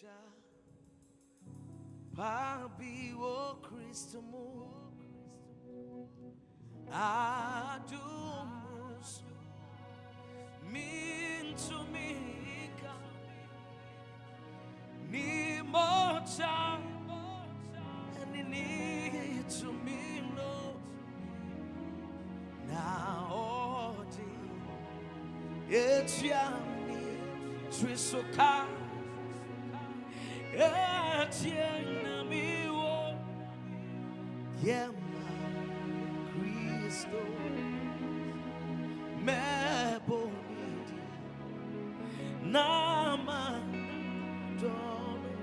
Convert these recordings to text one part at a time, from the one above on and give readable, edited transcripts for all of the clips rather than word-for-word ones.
Pabi wo Kristo mu adumus min to mika ni mocha and ni to me no na odi etiami trisoka etiana miwo yema Cristo mebonidi nama dono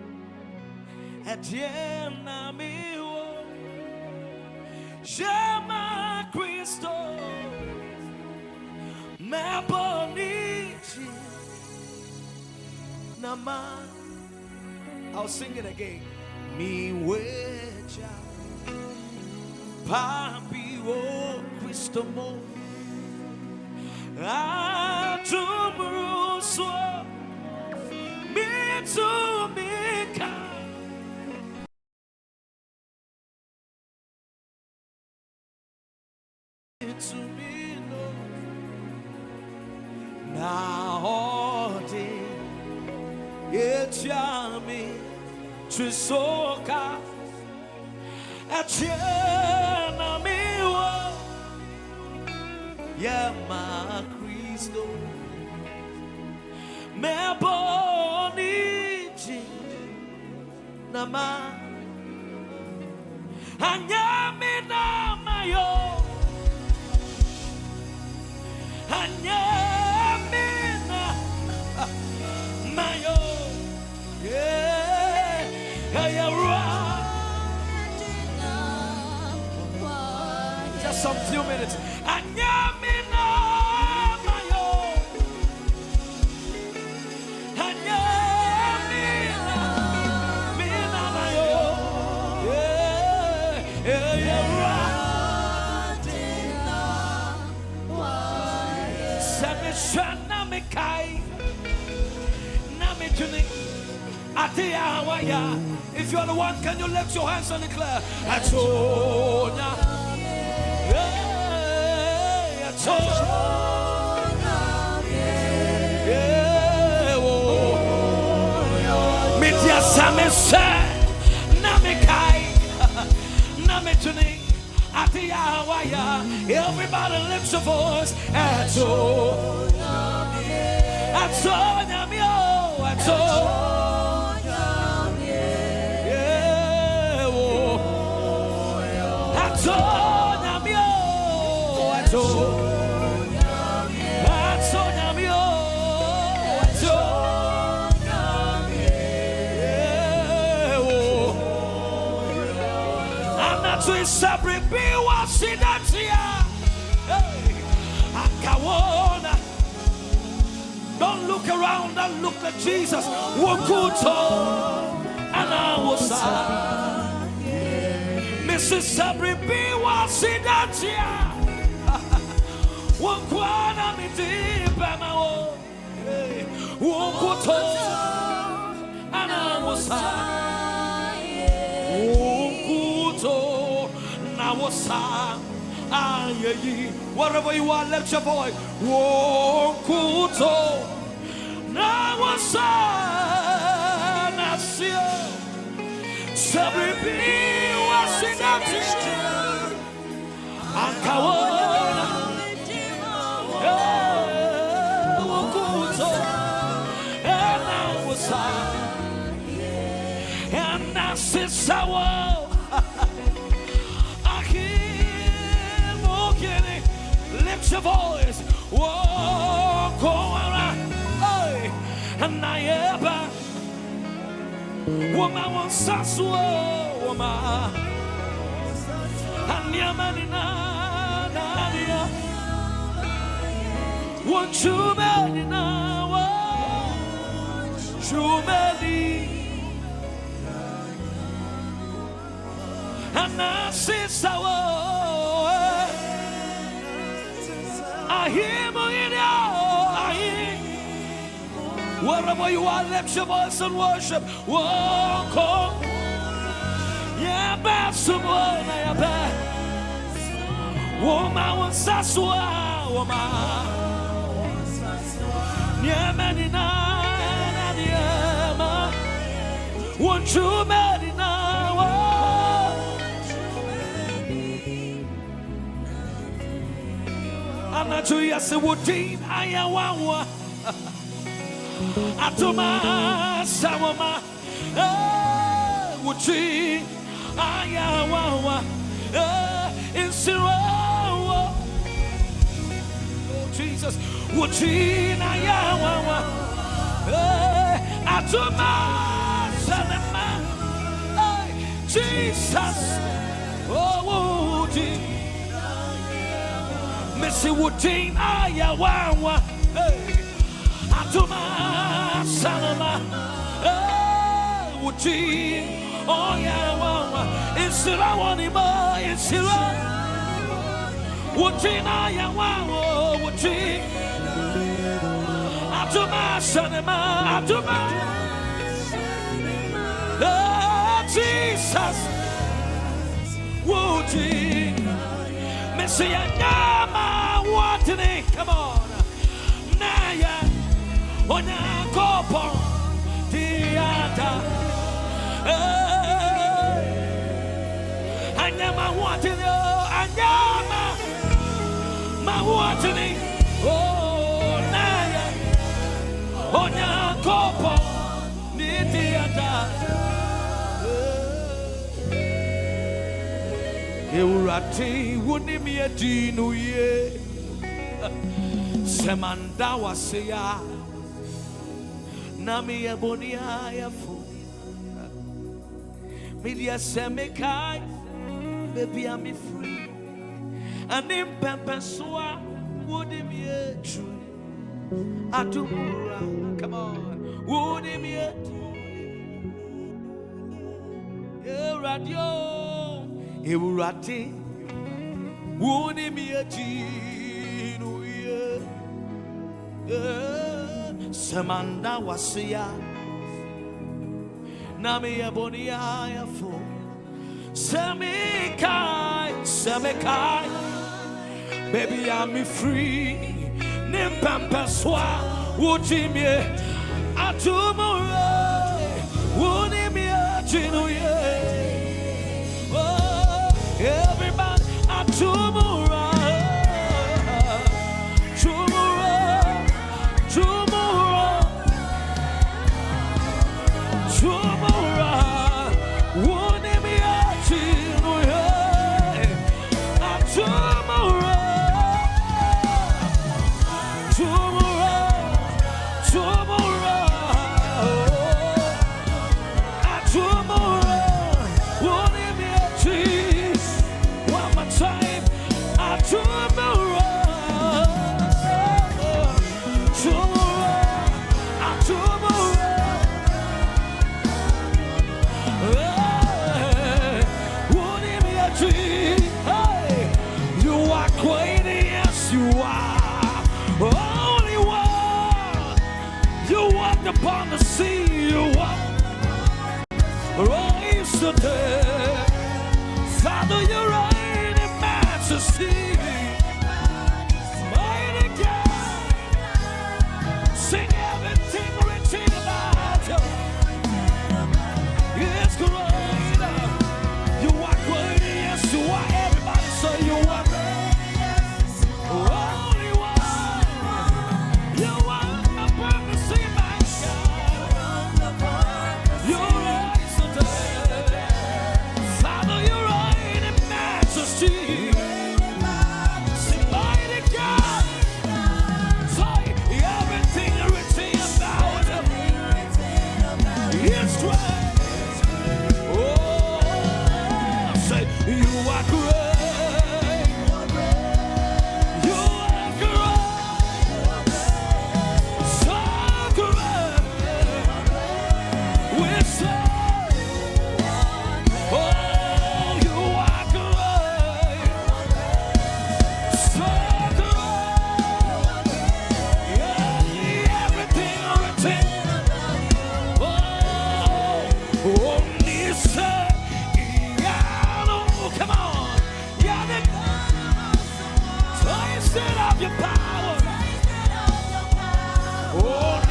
etiana miwo yema Cristo mebonidi nama. I'll sing it again. Mi wecha papi wo Cristo mo atumruso mi to mika to me no na odi etiami trisoka etiana miwo yema Cristo meboniji nama anyami nama yo anyami nama yo just some few minutes. Anyamina mayo, anyamina mina mayo, Samishana mikai, namituni. If you are the one, can you lift your hands and declare? Atonya, Media Samisa, Namikai, Namituni, Atiyawaya. Everybody lift your voice. Atonya, Atonya. Don't look around and look at Jesus. Wokuto and I was Mrs. Sabri B was in that year. Wokwana miti bamao. Wokuto and I was Wokuto na was wherever you are, lift your voice. Wokuto na was Nasio Sabri B. Akawona Wokuto and I was and I said sour lift your voice. And I ever woman wants Sasua woman and Yamanina Nadia won't you marry now? You marry and I say sour. I hear my Wherever you are, lift your voice and worship. Walk on. Yeah, Basumona, yeah, Bas. Woman was Sasua, woman. Yeah, Manina, yeah, won't you, Manina? I'm not sure, yes, it would be. I am one. Atoma, Sawama, Wuchi, Ayawawa, in Sirawa, Jesus, Wuchi, Ayawawa, Atoma, Sanama, Jesus, oh, Wuchi, Missy Wuchi, Ayawawa, Atuma Salama, Wuchi, oh yeah, Insira Wanima, Insira, Wuchi na Yawa, Wuchi, Atuma Salama, Atuma, Jesus, Wuchi, Messiah Nama, Watini, come on, Naya. Onya kopo diata anyama watini anyama ma watini oh naya onya kopo diata Eurati wunimi edinu ye semanda wasia Nami abonia yafu Media semekai Baby I'm free And in Pempeswa Would him yet true Atumura Come on Would him yet Radio Eurati Would him yet Samanda wasia Nami abonia yafu Semekai Baby I'm free Nimpampaswa Wujimye Atumura Wunimye Chinuye Oh everybody Atumura Upon the sea, you walk, rise the dead. Father, you reign in majesty. Mighty God, sing everything written about you. It's great. You are great, yes, you are. Everybody say you are great. Only one. You are upon the sea. Everything Come on. Taste it of your power. Oh,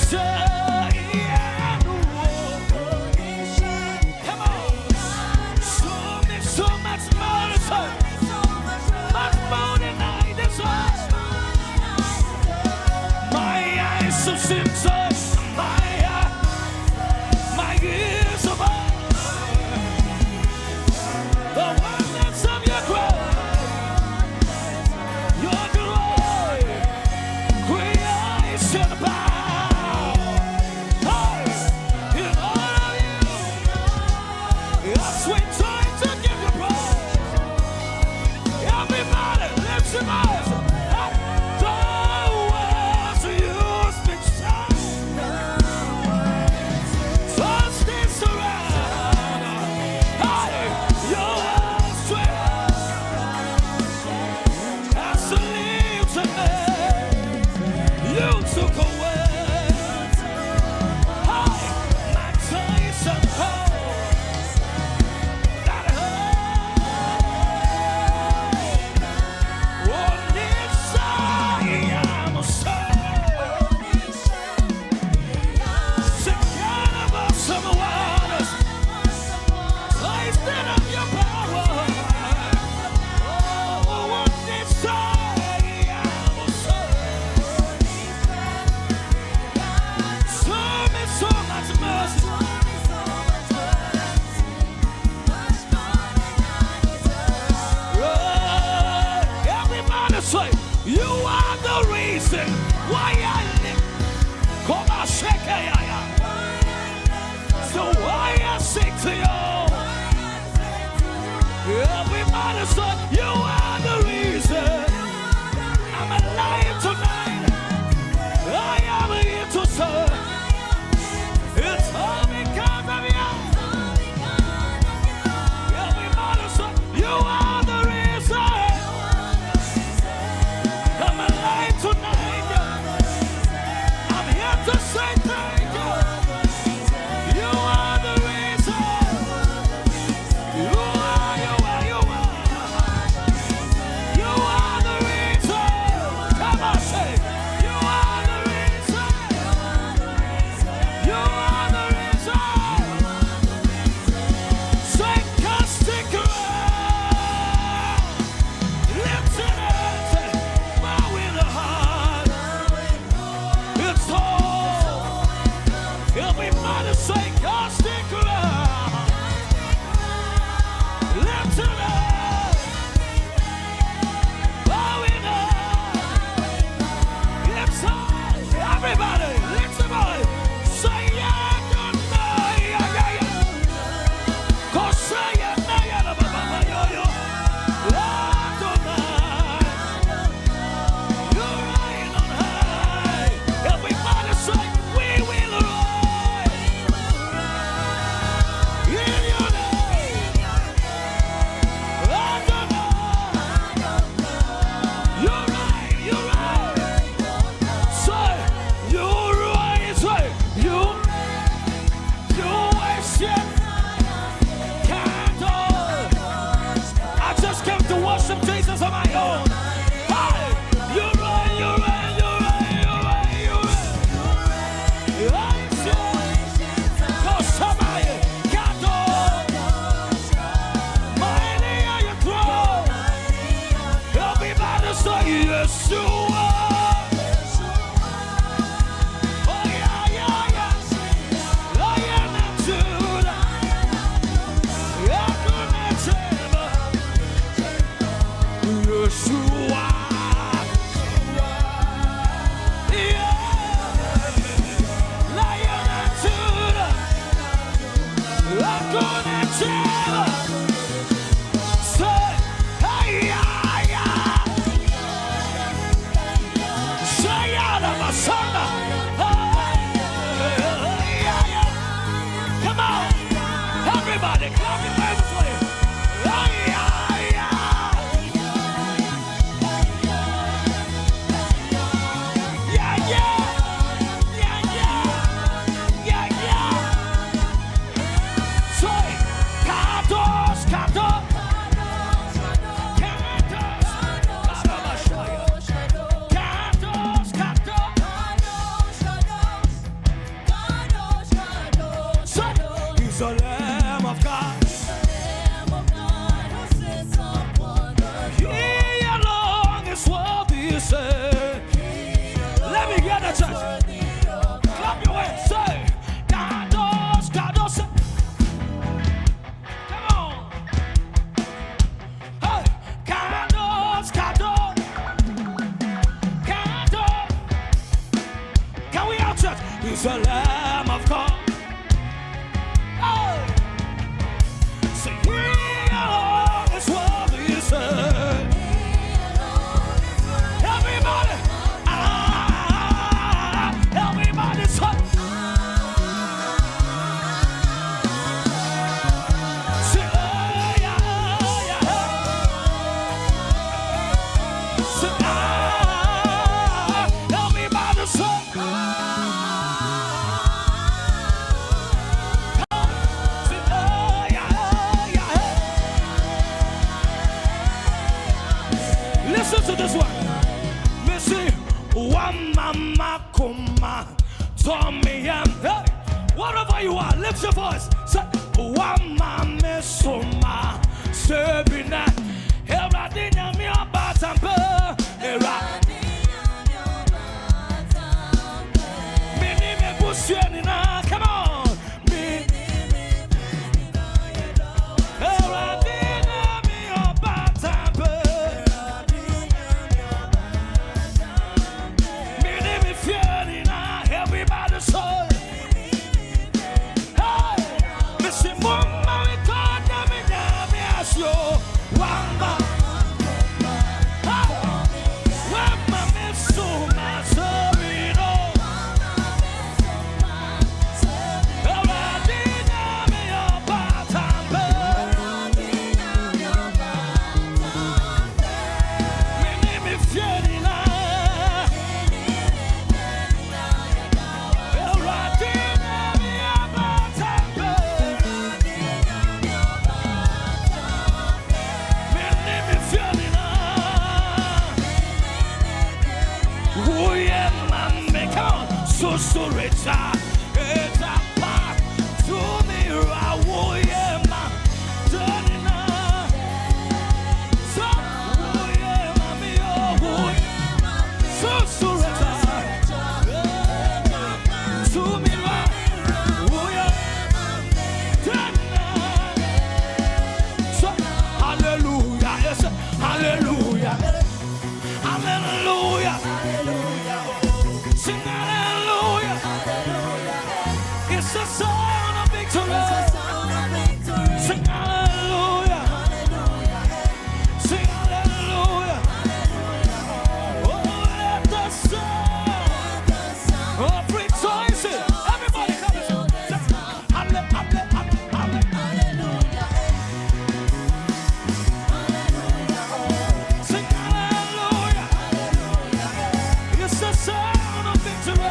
come on. Show me so much more. Much more than I deserve. My eyes have seen such. My ears have heard the wonders of your grace. Your glory, creation abound. In all of you, a sweet time to give you praise. Everybody, lift your voice. You are the reason why I live. Come on, shake it. So why I sing to you? Everybody say, you are the reason I'm alive tonight. I am here to serve. It's all because of you. Everybody say, you are the reason I'm alive tonight. I'm here to say thank you. You are the reason. You are, you are, you are. You are the reason. Come on, say, you are the reason. You are the reason. Say, can't stick around. Lift it up. Bow in the heart. It's all. Everybody say, can't stick around. Lift it up. Bow in the heart. It's all. Everybody, lift it up. Say, yeah, good night. Yeah, yeah, yeah. Go say, yeah, yeah, yeah, yeah, yeah, yeah, yeah. Lord, tonight. You're riding on high. Everybody say, we will ride in your name. Lord, tonight. You're right, you're right. Say, you're right. Say, you worship candle. I just came to worship Jesus on my own. Hey, you're right, you're right, you're right, you're right, you're right. I say, go somebody, candle. Mighty are your throne. Everybody say, Yeshua. Oh, yeah, yeah, yeah. Lion of Judah. Yeshua. Yeah. Lion of Judah. Hakuna Tena. Say, hey, yeah, yeah. Say, Yada Masana. Hey, yeah, yeah. Come on. Everybody, clap your hands for you. Hey, yeah, yeah. Yeah, yeah. Yeah, yeah. Yeah, yeah. He's the Lamb of God. He alone is worthy, say. Let me hear the church. Clap your hands, say. Kadosh, Kadosh. Come on. Hey, Kadosh, Kadosh. Kadosh. Can we out, church? He's the Lamb of God. Oh. Say, He alone is worthy, say. Everybody. Everybody say. Say, yeah, yeah. Say, everybody say. Listen to this one. Missy, one mama kuma, Tommy and hey, whatever you are, lift your voice. Say, one mama suma, Sabina, Eradina mi abatambe, Mini me busianina, come on, Eradina mi abatambe. Everybody say, hey, Missy Mama, we call them in the ass, yo. Wamba, Wamba, Miss Suma, Sabino, Eradina, me your batambe, me fiorina. So rich, it's a part to me. I am turning up. So, so rich, to me. So, hallelujah, yes, hallelujah, hallelujah, sing hallelujah. It's the sound of victory. Sing hallelujah. Sing hallelujah. Oh, let the sound of rejoicing. Everybody come and sing hallelujah. Sing hallelujah. It's the sound of victory.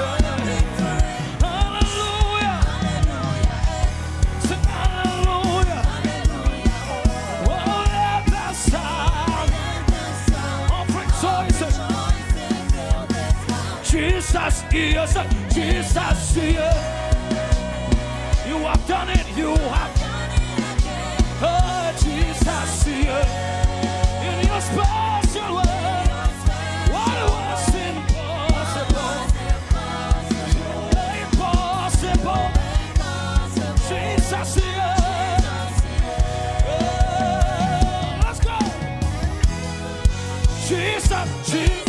Jesus is, Jesus is. You have done it, you have. Oh, Jesus is. In your special way, what was impossible? Impossible. Jesus is. Let's go. Jesus, Jesus.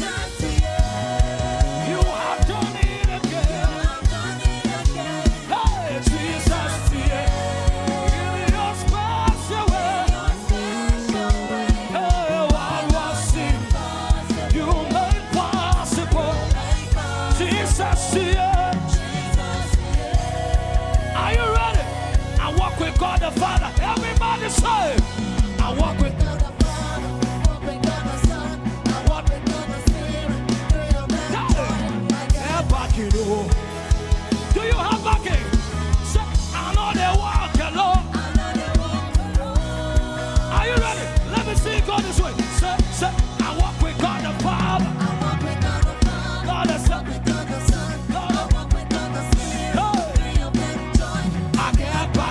God the Father, everybody say, I walk with God the Father, walk with God the Son, I walk with God the Spirit, through your man, backing. Do you have backing? Say, I know they walk alone. Are you ready? Let me see God this way. Say, I walk with God the Father, I walk with God the Father, God the Son, God the Son, I walk with God the Spirit, through your man, joy, I get back.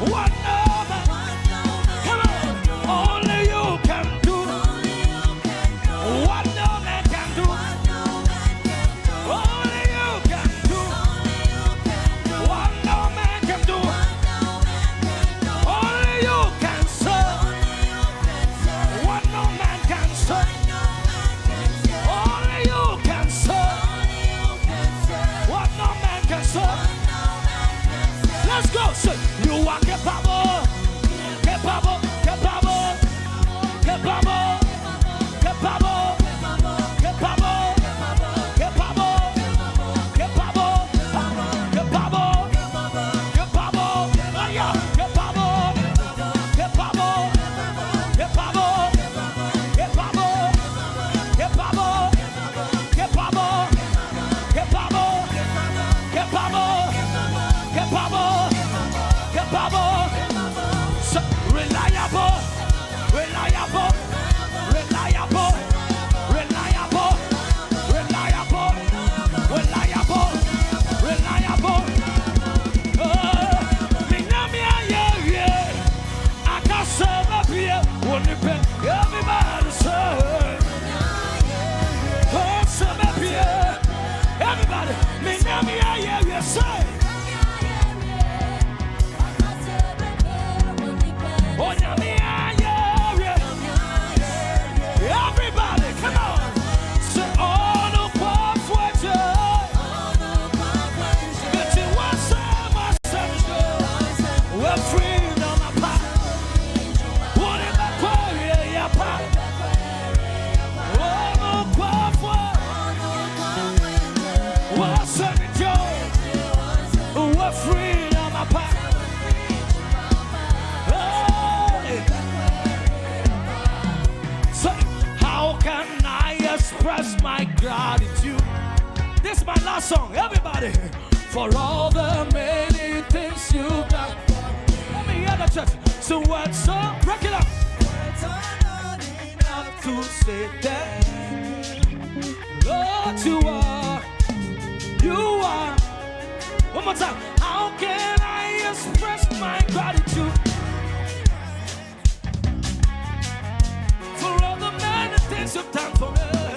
What no man, come on, only you can do. What no man can do, only you can do. What no man can do, only you can serve. What no man can serve, only you can serve. What no man can serve. Let's go, say, you are capable, capable, capable, capable, capable, capable, capable, capable, capable, capable, yeah, capable, capable, capable, capable, capable, capable, capable, capable, capable, so reliable, reliable, reliable, reliable, reliable, reliable, reliable. Minamia, yeah, I can't serve up here. Everybody serve. Oh, serve up here. Everybody, Minamia, yeah, serve. Oh, Nyamia, yeah. Everybody, come on. Say, oh, no, what you. But you want some, we're free on my part. What in my quarry, yeah, part. Oh, no, what's up, joy? We're free on my part. How can I express my gratitude? This is my last song, everybody. For all the many things you've done. Let me hear the church. So what's so break it up? Words are not enough to say that Lord, you are. One more time. How can I express my gratitude? For all the many things you've done for me.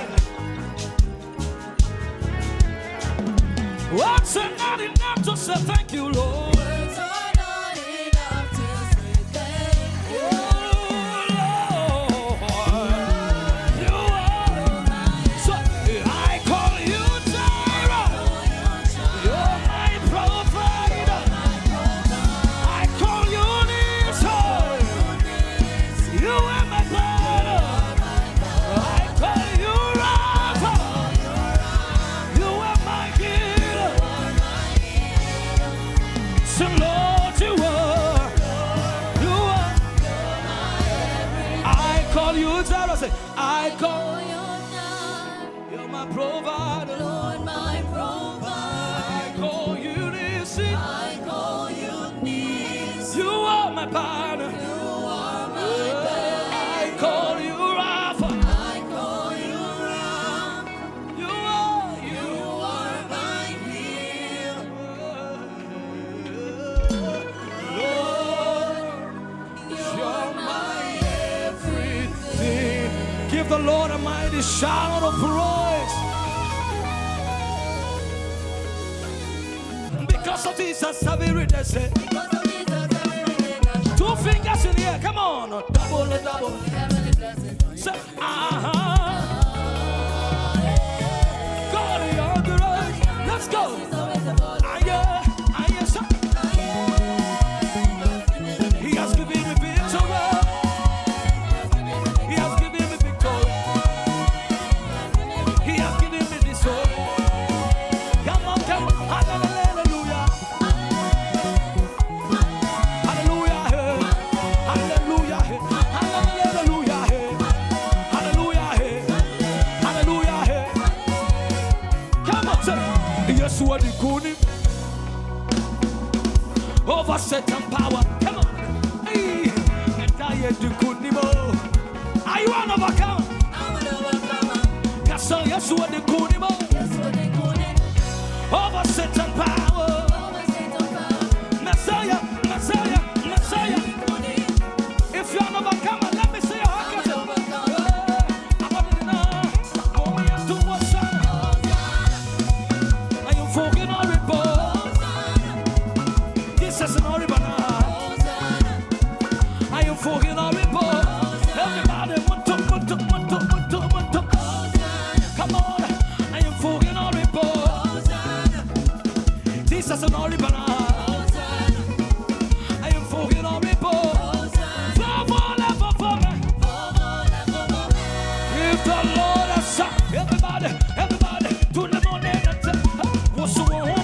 Words are not enough to say thank you, Lord. Words are not enough to say thank you. Oh, Lord, you are. So I call you Jireh. You're my provider. I call you Nissi. You are my brother. I call you Rapha. You are my healer. So Lord, you are. I call you Jireh. Say, I call you. You're my provider. Lord, my provider. I call you Nissi. I call you Nissi. You are my partner. You are my partner. I call you Rapha. I call you Rapha. You are my healer. Lord, you're my everything. Give the Lord a mighty shout of praise. Because of Jesus, have we read that? Say, two fingers in the air, come on, double, double. Say, God, you're the right. Let's go. He has given me victory. He has given me victory. He has given me this hope. Come on, come on. Hallelujah. Hallelujah. Hallelujah. Hallelujah. Hallelujah. Hallelujah. Come on, say, yes, what the good over Satan power. Come on. Hey, are you an overcomer? I'm an overcomer. Yes, what the good over Satan power. Messiah, Messiah, Messiah. Jesus and Oribana. I am forgetting all report. Everybody, come on. I am forgetting all report. Jesus and Oribana. I am forgetting all report. If the Lord has said, everybody, to the morning. What's the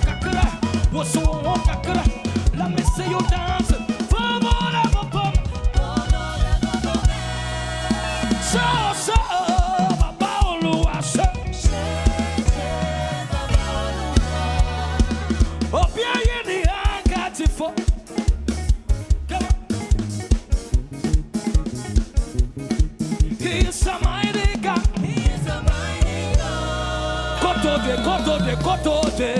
one? Let me see you dance. So, oh, yeah, the got it for. He is a mighty God. Koto de.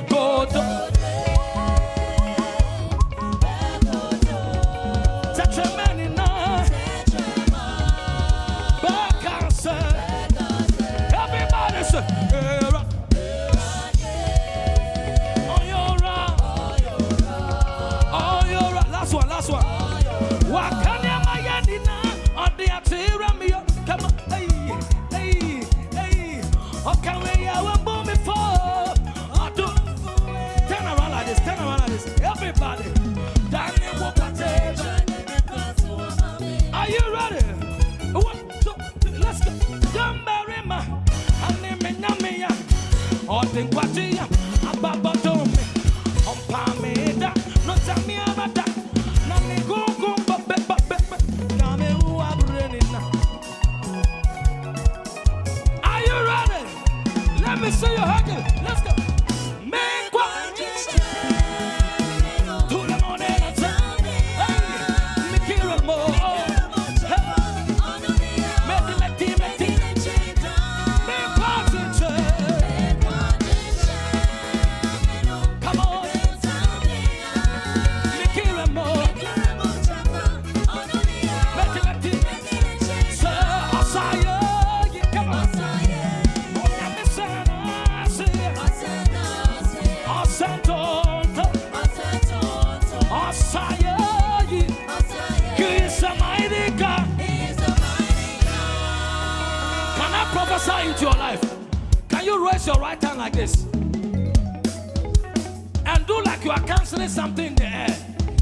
Everybody say, last one. Wakanya mayadina on the atira me. Come on, hey. Okay, we are boom before. Turn around like this. Everybody, Daniel, are you ready? 1, 2, 3, let's go. Don't bury my Namia. Or think what you about me. On Pameda, not Tamia, but that. Nami go, Nami who are running. Are you ready? Let me see you hugging. Let's go. Make what? To the morning. Prophesy into your life. Can you raise your right hand like this and do like you are canceling something in the air?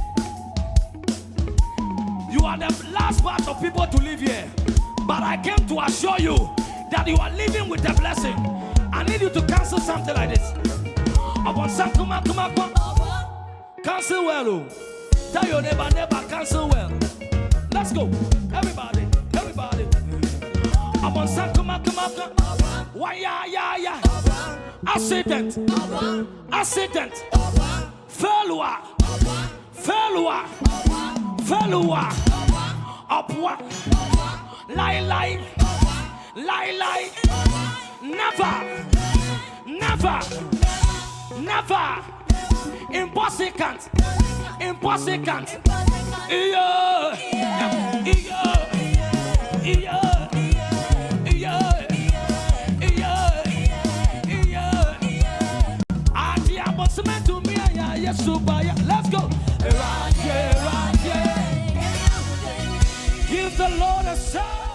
You are the last batch of people to live here, but I came to assure you that you are living with a blessing. I need you to cancel something like this. Cancel well. Tell your neighbor, cancel well. Let's go, everybody. I'm on yeah. Accident. Failure. Upward. Lie. Never. Impossible. Let's go. Right here. Give the Lord a shout.